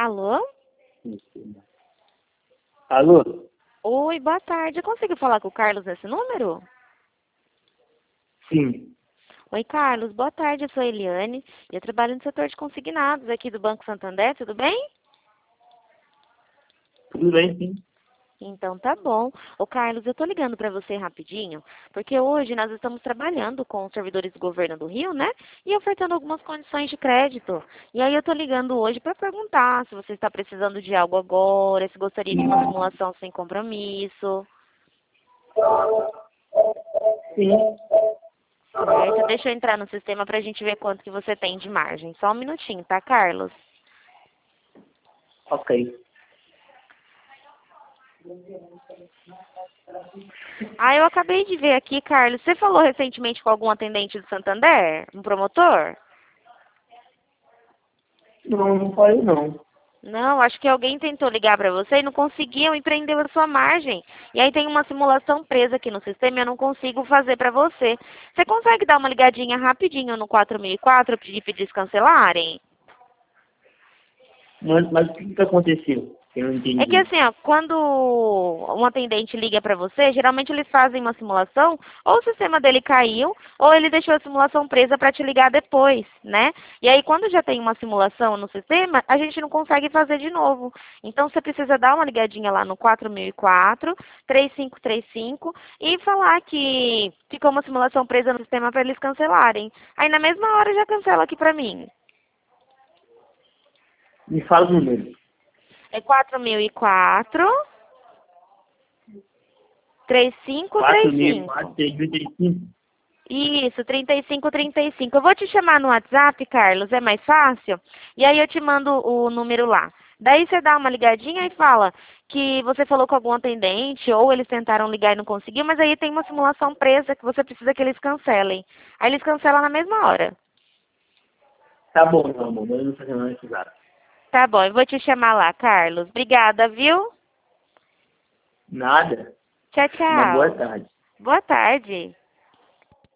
Alô? Alô? Oi, boa tarde. Eu consigo falar com o Carlos nesse número? Sim. Oi, Carlos. Boa tarde. Eu sou a Eliane e eu trabalho no setor de consignados aqui do Banco Santander. Tudo bem? Tudo bem, sim. Então tá bom. Ô Carlos, eu tô ligando para você rapidinho, porque hoje nós estamos trabalhando com os servidores do governo do Rio, né? E ofertando algumas condições de crédito. E aí eu tô ligando hoje para perguntar se você está precisando de algo agora, se gostaria de uma simulação sem compromisso. Sim. Certo, deixa eu entrar no sistema para a gente ver quanto que você tem de margem. Só um minutinho, tá, Carlos? Ok. Ah, eu acabei de ver aqui, Carlos. Você falou recentemente com algum atendente do Santander? Um promotor? Não, não falei não. Não, acho que alguém tentou ligar para você e não conseguiu e prendeu a sua margem. E aí tem uma simulação presa aqui no sistema e eu não consigo fazer para você. Você consegue dar uma ligadinha rapidinho no 4004 pedir para eles cancelarem? Mas o que aconteceu? Eu não É que entendi. assim, ó, quando um atendente liga para você, geralmente eles fazem uma simulação, ou o sistema dele caiu, ou ele deixou a simulação presa para te ligar depois, né? E aí quando já tem uma simulação no sistema, a gente não consegue fazer de novo. Então você precisa dar uma ligadinha lá no 4004 3535 e falar que ficou uma simulação presa no sistema para eles cancelarem. Aí na mesma hora já cancela aqui para mim. Me fala o número. É 4004 3535. 4.435. Isso, 3535. Eu vou te chamar no WhatsApp, Carlos, é mais fácil? E aí eu te mando o número lá. Daí você dá uma ligadinha e fala que você falou com algum atendente, ou eles tentaram ligar e não conseguiu, mas aí tem uma simulação presa que você precisa que eles cancelem. Aí eles cancelam na mesma hora. Tá bom, meu amor. Mas eu não vou fazer nada nesse exato. Tá bom, eu vou te chamar lá, Carlos. Obrigada, viu? Nada. Tchau, Uma boa tchau. tarde. Boa tarde.